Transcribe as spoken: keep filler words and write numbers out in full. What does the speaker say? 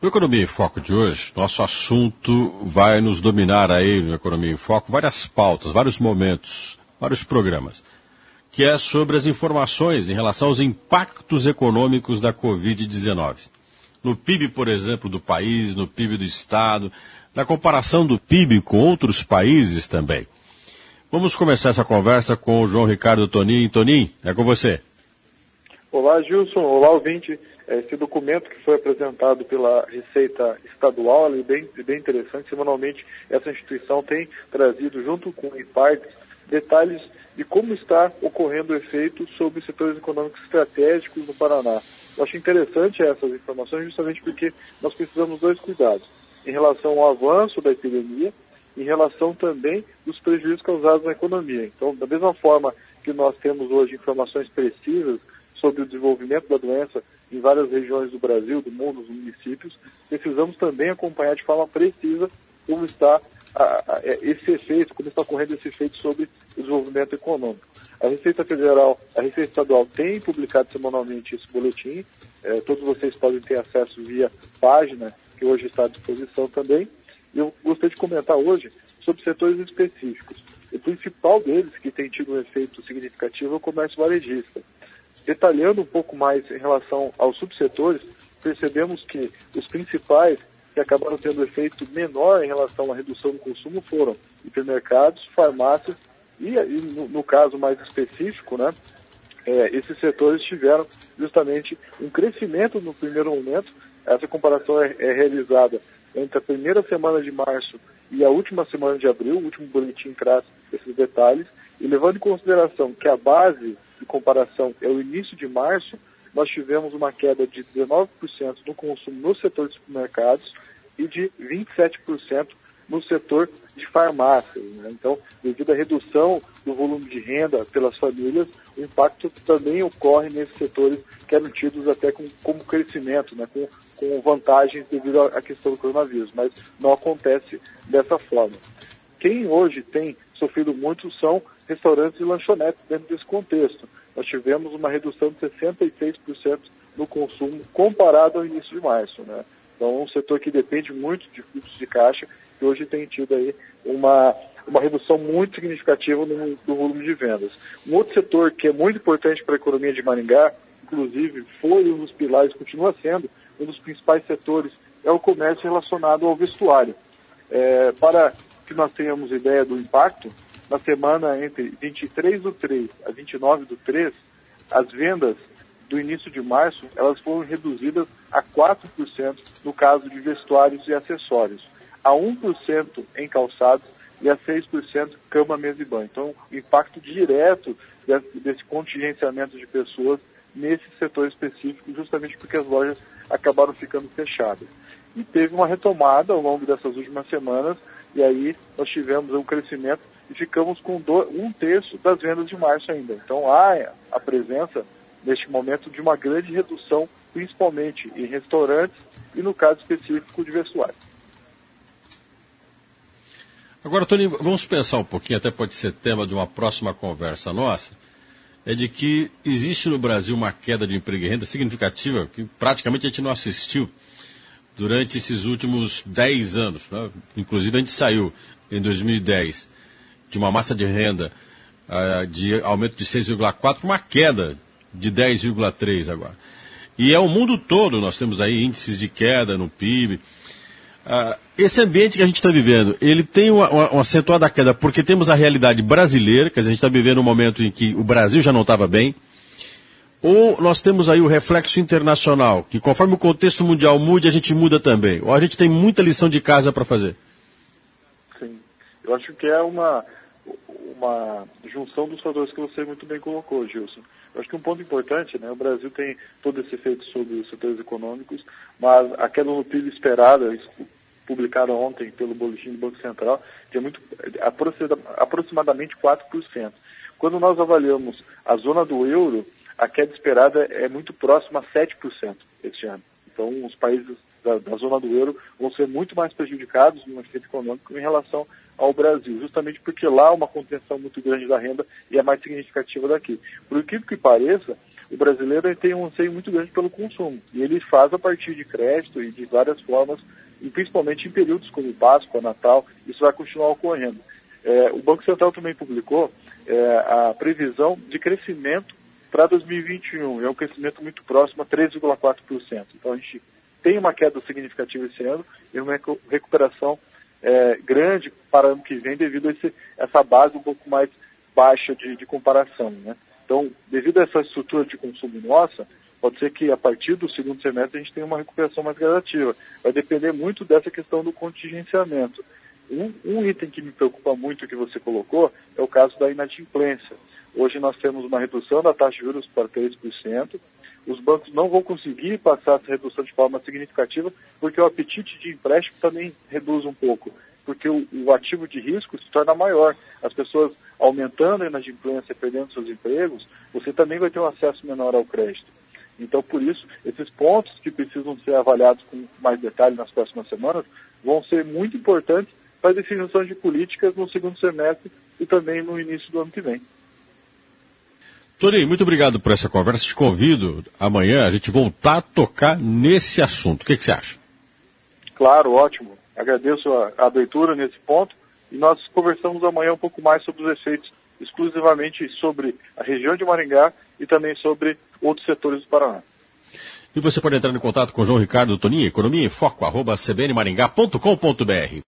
No Economia em Foco de hoje, nosso assunto vai nos dominar aí no Economia em Foco várias pautas, vários momentos, vários programas, que é sobre as informações em relação aos impactos econômicos da covid dezenove. No P I B, por exemplo, do país, no P I B do Estado, na comparação do P I B com outros países também. Vamos começar essa conversa com o João Ricardo Tonin. Tonin, é com você. Olá, Gilson. Olá, ouvinte. Esse documento que foi apresentado pela Receita Estadual é bem, bem interessante. Semanalmente, essa instituição tem trazido, junto com o IPARDES, detalhes de como está ocorrendo o efeito sobre setores econômicos estratégicos no Paraná. Eu acho interessante essas informações justamente porque nós precisamos de dois cuidados. Em relação ao avanço da epidemia, em relação também dos prejuízos causados na economia. Então, da mesma forma que nós temos hoje informações precisas sobre o desenvolvimento da doença em várias regiões do Brasil, do mundo, dos municípios, precisamos também acompanhar de forma precisa como está a, a, esse efeito, como está ocorrendo esse efeito sobre o desenvolvimento econômico. A Receita Federal, a Receita Estadual tem publicado semanalmente esse boletim, eh, todos vocês podem ter acesso via página, que hoje está à disposição também. Eu gostaria de comentar hoje sobre setores específicos. O principal deles, que tem tido um efeito significativo, é o comércio varejista. Detalhando um pouco mais em relação aos subsetores, percebemos que os principais que acabaram tendo efeito menor em relação à redução do consumo foram hipermercados, farmácias e, e no, no caso mais específico, né, é, esses setores tiveram justamente um crescimento no primeiro momento. Essa comparação é, é realizada entre a primeira semana de março e a última semana de abril. O último boletim traz esses detalhes. E levando em consideração que a base de comparação é o início de março, nós tivemos uma queda de dezenove por cento no consumo no setor de supermercados e de vinte e sete por cento no setor de farmácias, né? Então, devido à redução do volume de renda pelas famílias, o impacto também ocorre nesses setores que eram tidos até com, como crescimento, né? com, com vantagens devido à questão do coronavírus, mas não acontece dessa forma. Quem hoje tem sofrido muito são restaurantes e lanchonetes dentro desse contexto. Nós tivemos uma redução de sessenta e seis por cento no consumo comparado ao início de março, né? Então, é um setor que depende muito de fluxo de caixa, que hoje tem tido aí uma, uma redução muito significativa no, no volume de vendas. Um outro setor que é muito importante para a economia de Maringá, inclusive foi um dos pilares, continua sendo um dos principais setores, é o comércio relacionado ao vestuário. É, para que nós tenhamos ideia do impacto, na semana entre vinte e três do três a vinte e nove do três, as vendas do início de março, elas foram reduzidas a quatro por cento no caso de vestuários e acessórios, a um por cento em calçados e a seis por cento cama, mesa e banho. Então, o impacto direto desse, desse contingenciamento de pessoas nesse setor específico, justamente porque as lojas acabaram ficando fechadas. E teve uma retomada ao longo dessas últimas semanas, e aí nós tivemos um crescimento e ficamos com do, um terço das vendas de março ainda. Então há a presença, neste momento, de uma grande redução, principalmente em restaurantes e, no caso específico, de vestuário. Agora, Tony, vamos pensar um pouquinho, até pode ser tema de uma próxima conversa nossa, é de que existe no Brasil uma queda de emprego e renda significativa que praticamente a gente não assistiu durante esses últimos dez anos, né? Inclusive a gente saiu em dois mil e dez de uma massa de renda uh, de aumento de seis vírgula quatro, uma queda de dez vírgula três agora. E é o mundo todo, nós temos aí índices de queda no P I B. Uh, esse ambiente que a gente está vivendo, ele tem uma, uma, uma acentuada queda porque temos a realidade brasileira, quer dizer, a gente está vivendo um momento em que o Brasil já não estava bem, ou nós temos aí o reflexo internacional, que conforme o contexto mundial mude, a gente muda também, ou a gente tem muita lição de casa para fazer? Sim, eu acho que é uma, uma junção dos fatores que você muito bem colocou, Gilson. Eu acho que um ponto importante, né, o Brasil tem todo esse efeito sobre os setores econômicos, mas a queda no P I B esperada, publicada ontem pelo boletim do Banco Central, que é muito, aproximadamente quatro por cento. Quando nós avaliamos a zona do euro, a queda esperada é muito próxima a sete por cento este ano. Então, os países da, da zona do euro vão ser muito mais prejudicados no efeito econômico em relação ao Brasil, justamente porque lá há uma contenção muito grande da renda e é mais significativa daqui. Por incrível que pareça, o brasileiro ele tem um anseio muito grande pelo consumo, e ele faz a partir de crédito e de várias formas, e principalmente em períodos como Páscoa, Natal, isso vai continuar ocorrendo. É, o Banco Central também publicou é, a previsão de crescimento para dois mil e vinte e um, é um crescimento muito próximo a três vírgula quatro por cento. Então a gente tem uma queda significativa esse ano e uma recuperação é, grande para ano que vem devido a esse, essa base um pouco mais baixa de, de comparação, né? Então, devido a essa estrutura de consumo nossa, pode ser que a partir do segundo semestre a gente tenha uma recuperação mais gradativa. Vai depender muito dessa questão do contingenciamento. Um, um item que me preocupa muito que você colocou é o caso da inadimplência. Hoje nós temos uma redução da taxa de juros para três por cento. Os bancos não vão conseguir passar essa redução de forma significativa porque o apetite de empréstimo também reduz um pouco, porque o, o ativo de risco se torna maior. As pessoas aumentando a inadimplência, perdendo seus empregos, você também vai ter um acesso menor ao crédito. Então, por isso, esses pontos que precisam ser avaliados com mais detalhe nas próximas semanas vão ser muito importantes para a definição de políticas no segundo semestre e também no início do ano que vem. Toninho, muito obrigado por essa conversa. Te convido amanhã a gente voltar a tocar nesse assunto. O que, que você acha? Claro, ótimo. Agradeço a, a abertura nesse ponto e nós conversamos amanhã um pouco mais sobre os efeitos exclusivamente sobre a região de Maringá e também sobre outros setores do Paraná. E você pode entrar em contato com o João Ricardo Toninho, economia em foco, arroba c b n maringá ponto com ponto b r.